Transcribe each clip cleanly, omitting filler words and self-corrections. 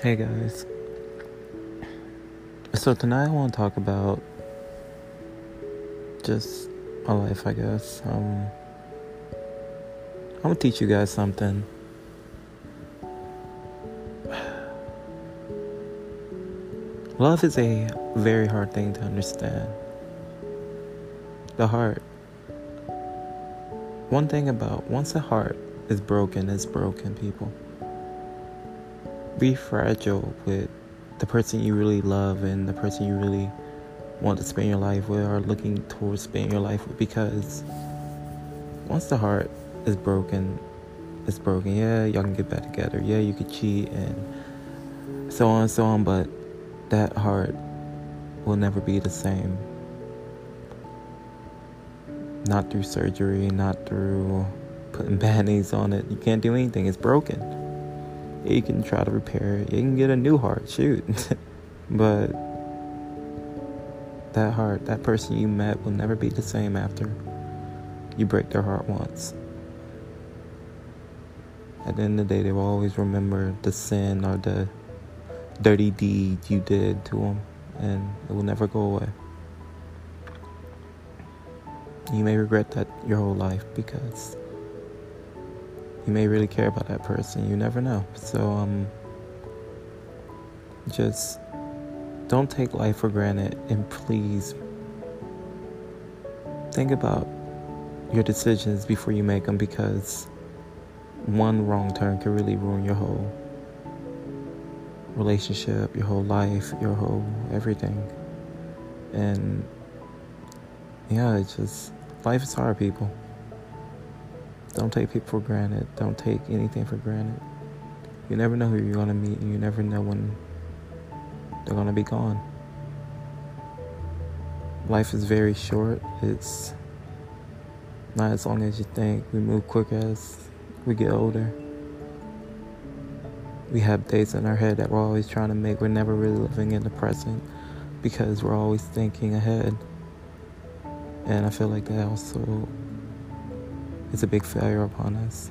Hey guys, so tonight I want to talk about just my life, I guess. I'm gonna teach you guys something. Love is a very hard thing to understand. The heart. One thing about once a heart is broken, it's broken, people. Be fragile with the person you really love and the person you really want to spend your life with or looking towards spending your life with, because once the heart is broken, it's broken. Yeah, y'all can get back together. Yeah, you could cheat and so on, but that heart will never be the same. Not through surgery, not through putting band-aids on it. You can't do anything. It's broken. Yeah, you can try to repair it. You can get a new heart, shoot. But that heart, that person you met will never be the same after you break their heart once. At the end of the day, they will always remember the sin or the dirty deed you did to them, and it will never go away. You may regret that your whole life because you may really care about that person. You never know. So, just don't take life for granted, and please think about your decisions before you make them, because one wrong turn can really ruin your whole relationship, your whole life, your whole everything. And yeah, it's just, life is hard, people. Don't take people for granted. Don't take anything for granted. You never know who you're going to meet, and you never know when they're going to be gone. Life is very short. It's not as long as you think. We move quick as we get older. We have days in our head that we're always trying to make. We're never really living in the present because we're always thinking ahead. And I feel like that also is a big failure upon us.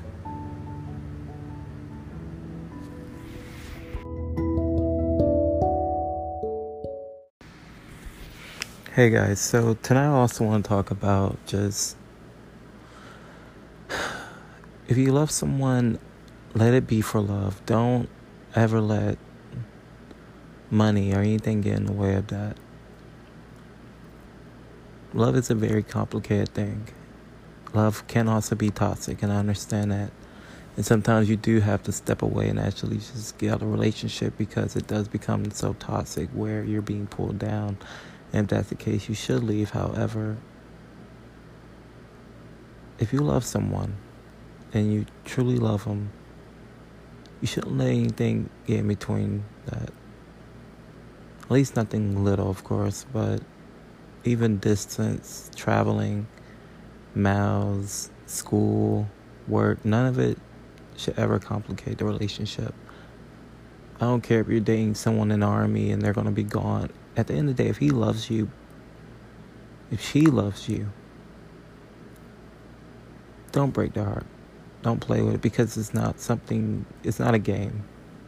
Hey guys, so tonight I also want to talk about just, if you love someone, let it be for love. Don't ever let money or anything get in the way of that. Love is a very complicated thing. Love can also be toxic, and I understand that. And sometimes you do have to step away and actually just get out of a relationship, because it does become so toxic where you're being pulled down. And if that's the case, you should leave. However, if you love someone and you truly love them, you shouldn't let anything get in between that. At least nothing little, of course, but even distance, traveling, miles, school, work, none of it should ever complicate the relationship. I don't care if you're dating someone in the army and they're going to be gone. At the end of the day, if he loves you, if she loves you, don't break their heart. Don't play with it, because it's not a game.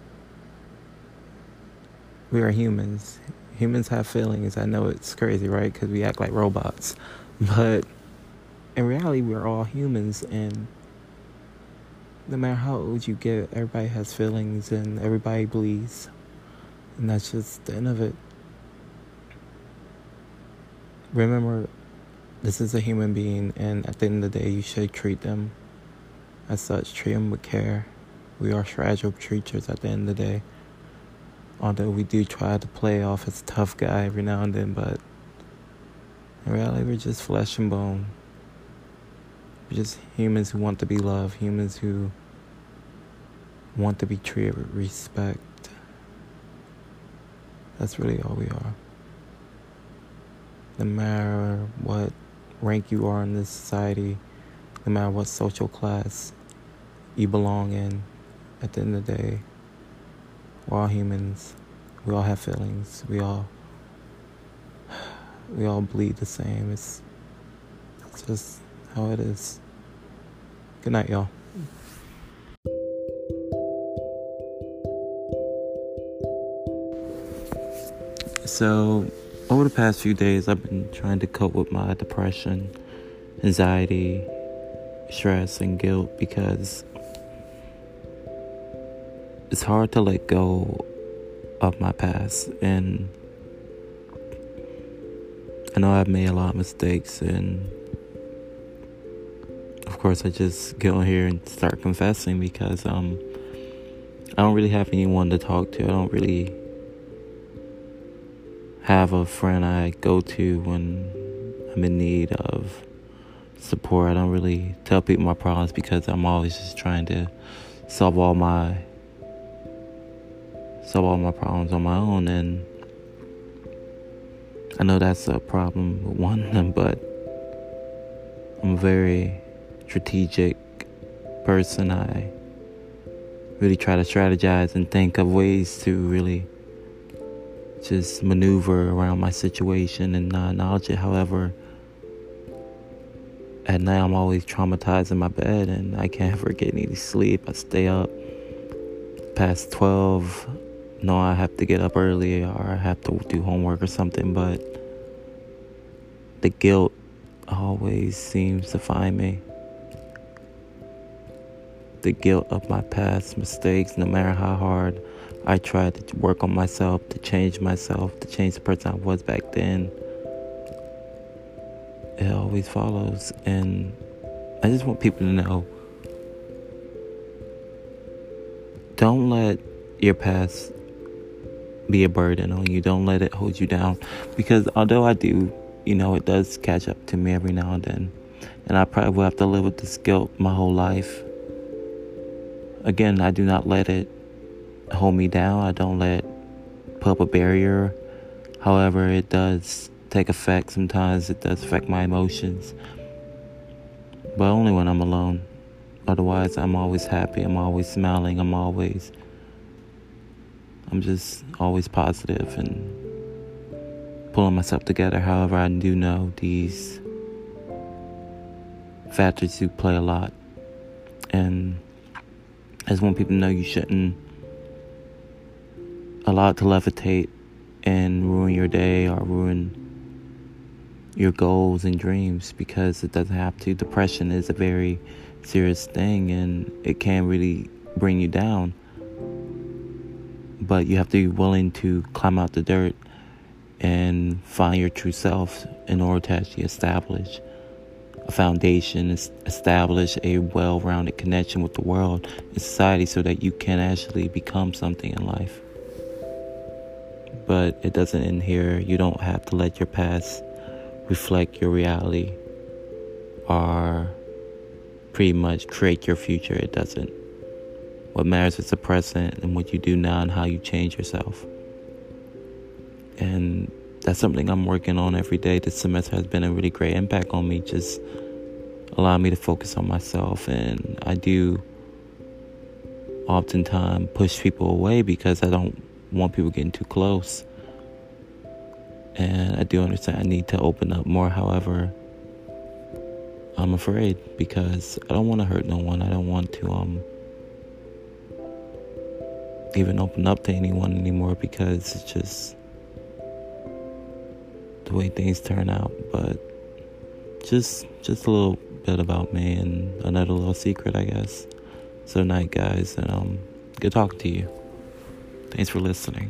We are humans. Humans have feelings. I know it's crazy, right? Because we act like robots. But in reality, we're all humans, and no matter how old you get, everybody has feelings and everybody bleeds. And that's just the end of it. Remember, this is a human being, and at the end of the day, you should treat them as such. Treat them with care. We are fragile creatures at the end of the day. Although we do try to play off as a tough guy every now and then, but in reality, we're just flesh and bone. We're just humans who want to be loved, humans who want to be treated with respect. That's really all we are. No matter what rank you are in this society, no matter what social class you belong in, at the end of the day, we're all humans. We all have feelings. We all bleed the same. It's just how it is. Good night, y'all. So, over the past few days, I've been trying to cope with my depression, anxiety, stress, and guilt because it's hard to let go of my past. And I know I've made a lot of mistakes, and of course, I just get on here and start confessing because I don't really have anyone to talk to. I don't really have a friend I go to when I'm in need of support. I don't really tell people my problems because I'm always just trying to solve all my problems on my own, and I know that's a problem with one of them, but I'm a very strategic person. I really try to strategize and think of ways to really just maneuver around my situation and not acknowledge it. However, at night I'm always traumatized in my bed and I can't ever get any sleep. I stay up past 12. No, I have to get up early or I have to do homework or something, but the guilt always seems to find me. The guilt of my past mistakes, no matter how hard I try to work on myself, to change the person I was back then, it always follows. And I just want people to know, don't let your past be a burden on you. Don't let it hold you down. Because although I do, it does catch up to me every now and then. And I probably will have to live with this guilt my whole life. Again, I do not let it hold me down. I don't put up a barrier. However, it does take effect. Sometimes it does affect my emotions. But only when I'm alone. Otherwise, I'm always happy. I'm always smiling. I'm just always positive and pulling myself together. However, I do know these factors do play a lot. And I just want people to know you shouldn't allow it to levitate and ruin your day or ruin your goals and dreams, because it doesn't have to. Depression is a very serious thing and it can really bring you down. But you have to be willing to climb out the dirt and find your true self in order to actually establish a foundation, establish a well-rounded connection with the world and society so that you can actually become something in life. But it doesn't end here. You don't have to let your past reflect your reality or pretty much create your future. It doesn't. What matters is the present and what you do now and how you change yourself. And that's something I'm working on every day. This semester has been a really great impact on me, just allowing me to focus on myself. And I do oftentimes push people away because I don't want people getting too close. And I do understand I need to open up more. However, I'm afraid because I don't want to hurt no one. I don't want to even open up to anyone anymore because it's just the way things turn out. But just a little bit about me and another little secret, I guess. So night, guys, and good talking to you. Thanks for listening.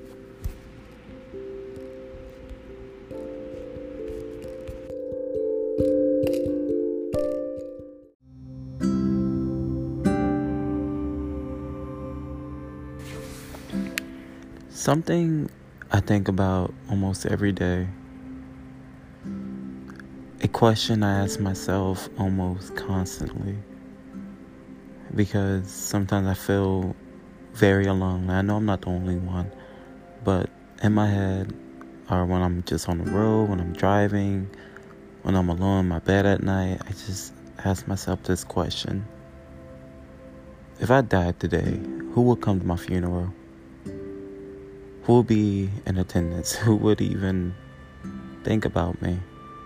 Something I think about almost every day. A question I ask myself almost constantly. Because sometimes I feel very alone. I know I'm not the only one. But in my head, or when I'm just on the road, when I'm driving, when I'm alone in my bed at night, I just ask myself this question. If I died today, who would come to my funeral? Who would be in attendance? Who would even think about me?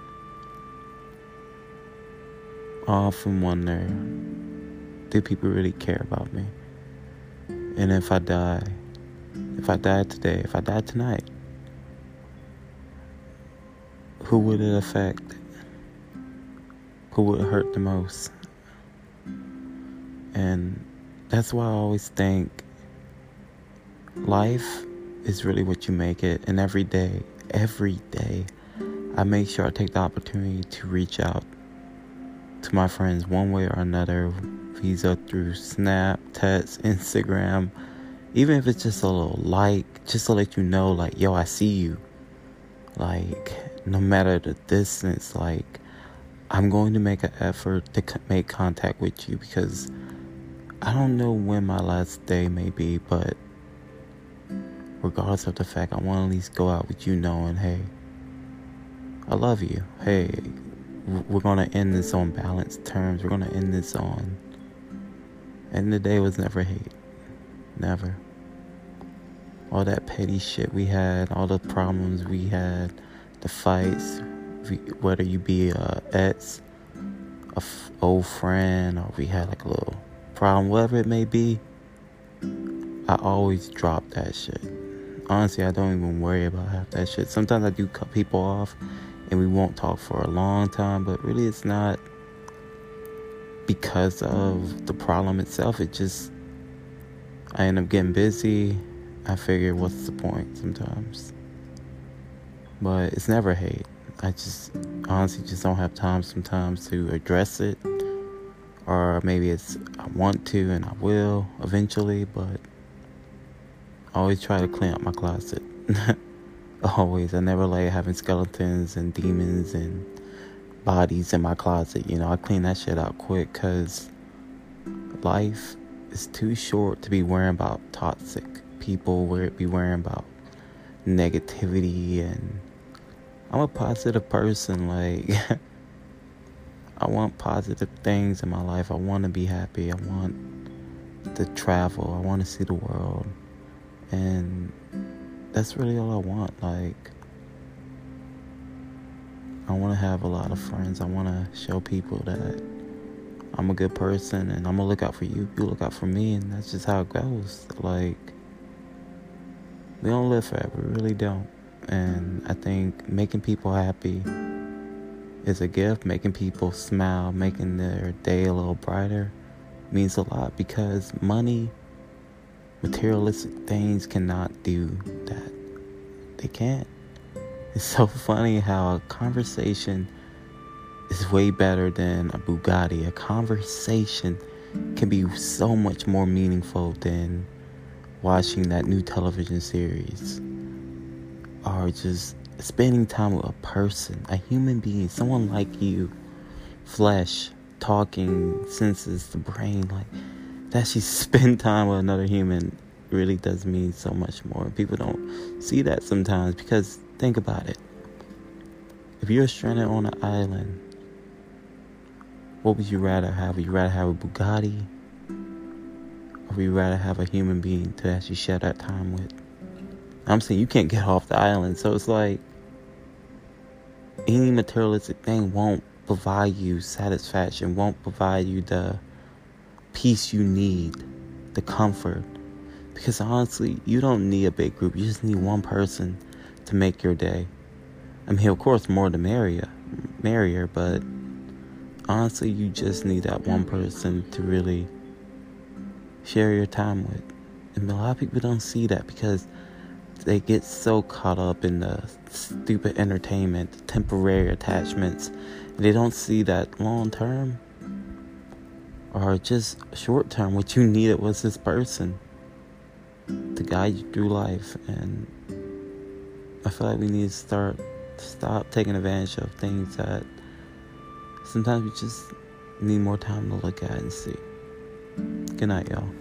I often wonder, do people really care about me? And if I die today, if I die tonight, who would it affect? Who would it hurt the most? And that's why I always think life is really what you make it. And every day, I make sure I take the opportunity to reach out to my friends one way or another, via through Snap, text, Instagram, even if it's just a little like, just to let you know, like, yo, I see you. Like, no matter the distance, like, I'm going to make an effort to make contact with you, because I don't know when my last day may be, but regardless of the fact, I want to at least go out with you knowing, hey, I love you. Hey, we're going to end this on balanced terms. We're going to end this on... And the day was never hate. Never. All that petty shit we had, all the problems we had, the fights, whether you be a ex, old friend, or we had like a little problem, whatever it may be, I always drop that shit. Honestly, I don't even worry about half that shit. Sometimes I do cut people off and we won't talk for a long time, but really it's not because of the problem itself. It just, I end up getting busy. I figure, what's the point sometimes? But it's never hate. I just honestly just don't have time sometimes to address it. Or maybe it's, I want to and I will eventually, but I always try to clean up my closet. Always. I never like having skeletons and demons and bodies in my closet. You know, I clean that shit out quick, because life is too short to be worrying about toxic people, be worrying about negativity. And I'm a positive person. Like, I want positive things in my life. I want to be happy. I want to travel. I want to see the world. And that's really all I want. Like, I want to have a lot of friends. I want to show people that I'm a good person, and I'm going to look out for you. You look out for me, and that's just how it goes. Like, we don't live forever. We really don't. And I think making people happy is a gift. Making people smile, making their day a little brighter means a lot, because money, materialistic things cannot do that. They can't. It's so funny how a conversation is way better than a Bugatti. A conversation can be so much more meaningful than watching that new television series, or just spending time with a person, a human being, someone like you, flesh, talking, senses, the brain. Like, that she spend time with another human really does mean so much more. People don't see that sometimes, because think about it. If you're stranded on an island, what would you rather have? Would you rather have a Bugatti, or would you rather have a human being to actually share that time with? I'm saying you can't get off the island, so it's like any materialistic thing won't provide you satisfaction, won't provide you the peace you need, the comfort. Because honestly, you don't need a big group. You just need one person to make your day. I mean, of course, more the merrier, but honestly, you just need that one person to really share your time with. And a lot of people don't see that, because they get so caught up in the stupid entertainment, the temporary attachments, and they don't see that long term or just short term. What you needed was this person to guide you through life. And I feel like we need to stop taking advantage of things that sometimes we just need more time to look at and see. Good night, y'all.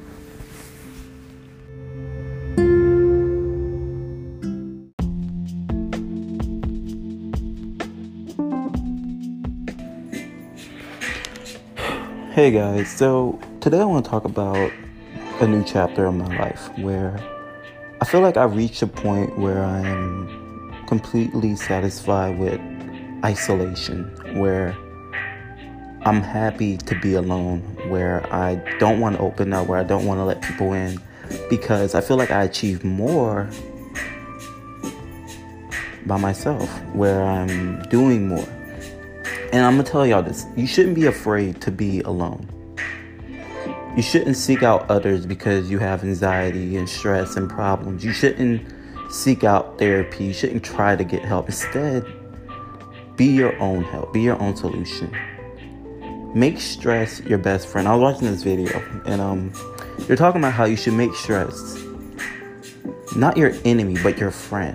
Hey guys, so today I want to talk about a new chapter of my life where I feel like I've reached a point where I'm completely satisfied with isolation, where I'm happy to be alone, where I don't want to open up, where I don't want to let people in, because I feel like I achieve more by myself, where I'm doing more. And I'm going to tell y'all this. You shouldn't be afraid to be alone. You shouldn't seek out others because you have anxiety and stress and problems. You shouldn't seek out therapy. You shouldn't try to get help. Instead, be your own help. Be your own solution. Make stress your best friend. I was watching this video, and they're talking about how you should make stress not your enemy, but your friend.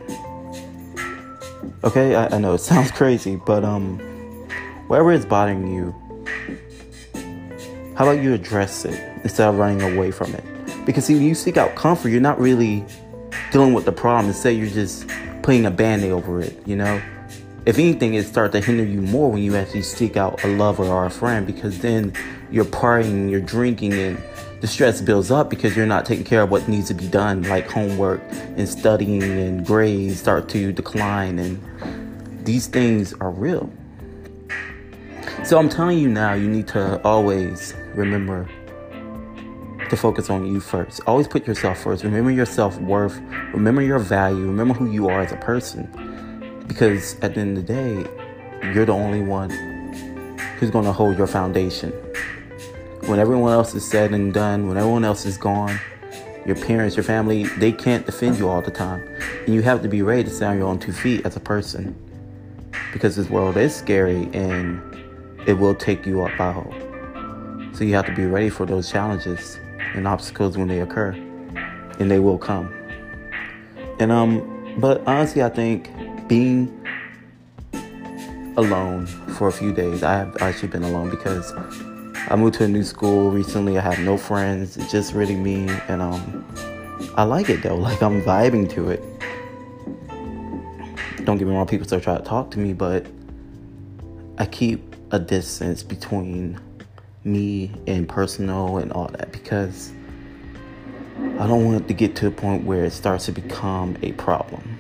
Okay, I know it sounds crazy, but whatever is bothering you, how about you address it instead of running away from it? Because see, when you seek out comfort, you're not really dealing with the problem. Instead, you're just putting a band-aid over it, you know? If anything, it starts to hinder you more when you actually seek out a lover or a friend, because then you're partying, you're drinking, and the stress builds up because you're not taking care of what needs to be done, like homework and studying, and grades start to decline, and these things are real. So I'm telling you now, you need to always remember to focus on you first. Always put yourself first. Remember your self-worth. Remember your value. Remember who you are as a person. Because at the end of the day, you're the only one who's going to hold your foundation. When everyone else is said and done, when everyone else is gone, your parents, your family, they can't defend you all the time. And you have to be ready to stand on your own 2 feet as a person. Because this world is scary and it will take you up by whole. So you have to be ready for those challenges and obstacles when they occur. And they will come. And but honestly, I think being alone for a few days, I have actually been alone because I moved to a new school recently. I have no friends. It's just really me. And I like it though. Like, I'm vibing to it. Don't get me wrong, people still try to talk to me, but I keep a distance between me and personal and all that, because I don't want it to get to a point where it starts to become a problem.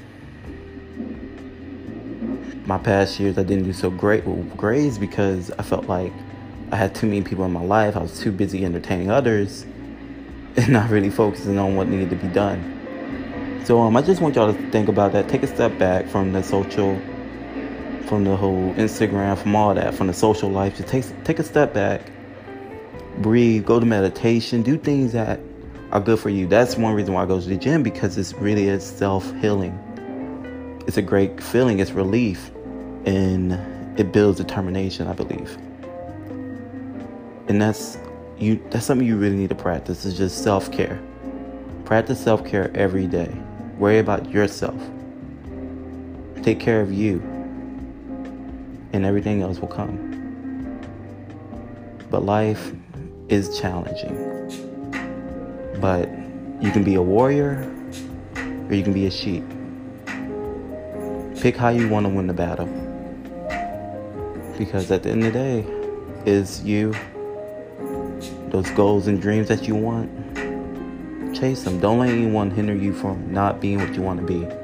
My past years, I didn't do so great with grades because I felt like I had too many people in my life. I was too busy entertaining others and not really focusing on what needed to be done. So I just want y'all to think about that. Take a step back from the social, from the whole Instagram, from all that, from the social life. Just take a step back, breathe, go to meditation, do things that are good for you. That's one reason why I go to the gym, because it really is self-healing. It's a great feeling. It's relief, and it builds determination, I believe. And that's something you really need to practice. Is just self-care. Practice self-care every day. Worry about yourself. Take care of you, and everything else will come. But life is challenging. But you can be a warrior, or you can be a sheep. Pick how you want to win the battle. Because at the end of the day, it's you. Those goals and dreams that you want, chase them. Don't let anyone hinder you from not being what you want to be.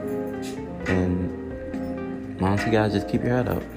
And honestly, guys, just keep your head up.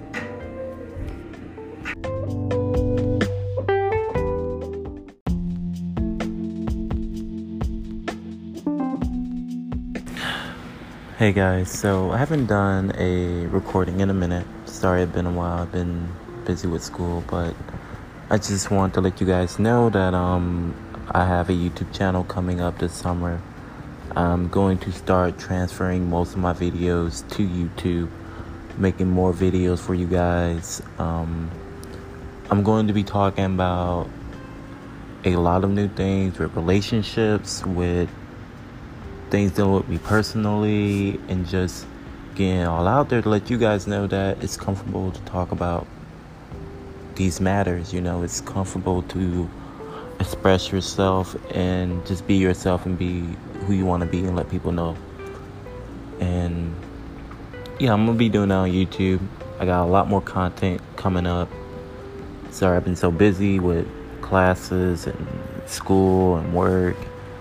Hey guys, so I haven't done a recording in a minute. Sorry, it's been a while. I've been busy with school, but I just want to let you guys know that I have a YouTube channel coming up this summer. I'm going to start transferring most of my videos to YouTube, making more videos for you guys. I'm going to be talking about a lot of new things with relationships, with things dealing with me personally, and just getting all out there to let you guys know that it's comfortable to talk about these matters. You know, it's comfortable to express yourself and just be yourself and be who you want to be, and let people know. And yeah, I'm gonna be doing that on YouTube. I got a lot more content coming up. Sorry, I've been so busy with classes and school and work,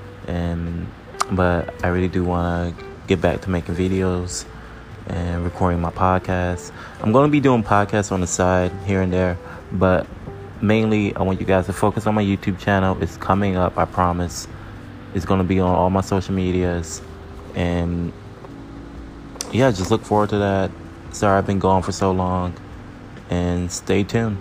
but I really do want to get back to making videos and recording my podcast. I'm going to be doing podcasts on the side here and there, but mainly I want you guys to focus on my YouTube channel. It's coming up, I promise. It's going to be on all my social medias, and yeah, just look forward to that. Sorry I've been gone for so long, and stay tuned.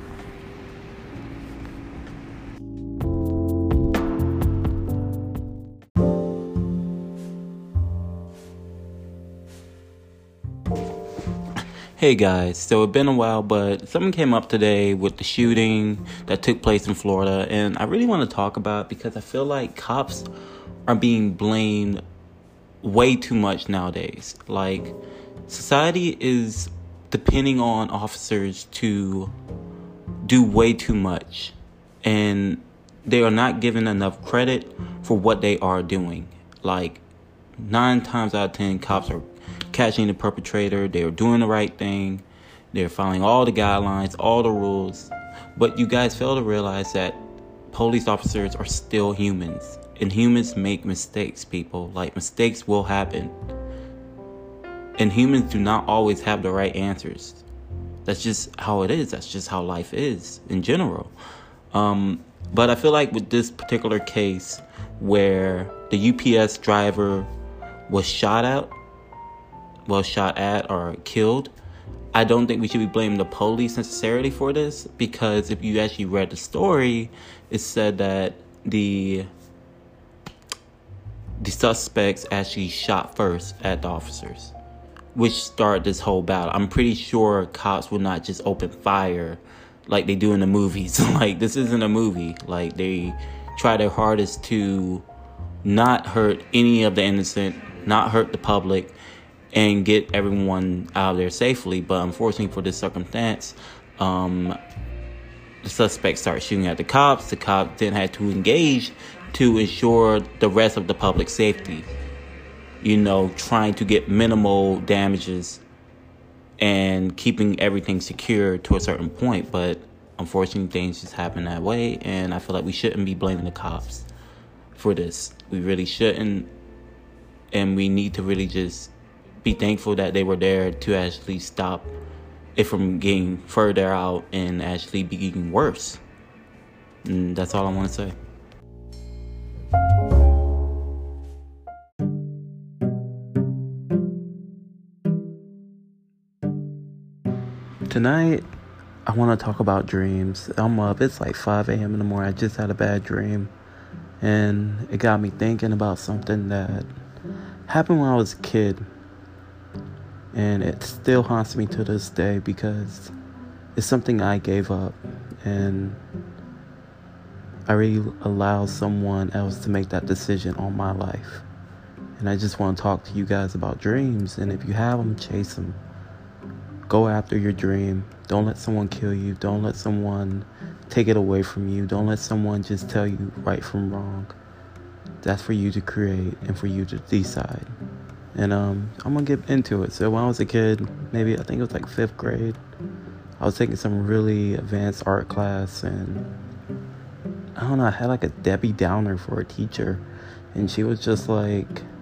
Hey guys, so it's been a while, but something came up today with the shooting that took place in Florida, and I really want to talk about it because I feel like cops are being blamed way too much nowadays. Like, society is depending on officers to do way too much, and they are not given enough credit for what they are doing. Like, 9 times out of 10, cops are catching the perpetrator. They are doing the right thing. They're following all the guidelines, all the rules. But you guys fail to realize that police officers are still humans. And humans make mistakes, people. Like, mistakes will happen. And humans do not always have the right answers. That's just how it is. That's just how life is in general. But I feel like with this particular case where the UPS driver was shot at or killed, I don't think we should be blaming the police necessarily for this, because if you actually read the story, it said that the suspects actually shot first at the officers, which started this whole battle. I'm pretty sure cops will not just open fire like they do in the movies. Like, this isn't a movie. Like, they try their hardest to not hurt any of the innocent, not hurt the public, and get everyone out of there safely. But unfortunately for this circumstance, the suspect started shooting at the cops. The cops then had to engage to ensure the rest of the public safety, trying to get minimal damages and keeping everything secure to a certain point. But unfortunately, things just happen that way, and I feel like we shouldn't be blaming the cops for this. We really shouldn't, and we need to really just be thankful that they were there to actually stop it from getting further out and actually be getting worse. And that's all I want to say. Tonight, I want to talk about dreams. I'm up. It's like 5 a.m. in the morning. I just had a bad dream, and it got me thinking about something that happened when I was a kid. And it still haunts me to this day because it's something I gave up, and I really allowed someone else to make that decision on my life. And I just want to talk to you guys about dreams. And if you have them, chase them. Go after your dream. Don't let someone kill you. Don't let someone take it away from you. Don't let someone just tell you right from wrong. That's for you to create and for you to decide. And I'm going to get into it. So when I was a kid, maybe I think it was like 5th grade, I was taking some really advanced art class, and I don't know, I had like a Debbie Downer for a teacher. And she was just like,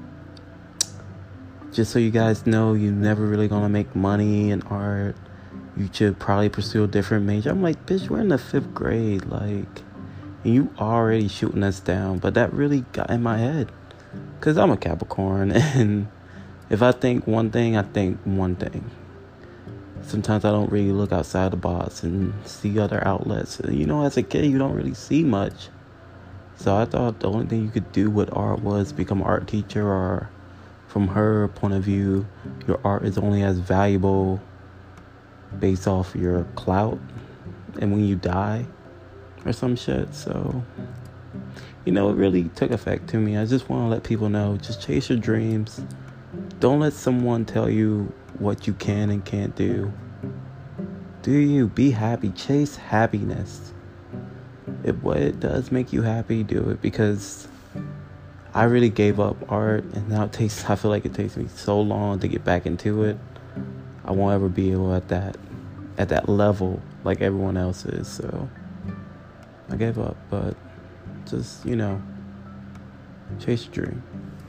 just so you guys know, you're never really going to make money in art. You should probably pursue a different major. I'm like, bitch, we're in the 5th grade. Like, and you already shooting us down. But that really got in my head, because I'm a Capricorn, and if I think one thing, I think one thing. Sometimes I don't really look outside the box and see other outlets. As a kid, you don't really see much. So I thought the only thing you could do with art was become an art teacher, or from her point of view, your art is only as valuable based off your clout and when you die or some shit. So, it really took effect to me. I just want to let people know, just chase your dreams. Don't let someone tell you what you can and can't do. Do you. Be happy. Chase happiness. If what it does make you happy, do it. Because I really gave up art, and now I feel like it takes me so long to get back into it. I won't ever be able at that level like everyone else is. So I gave up. But just, chase your dream.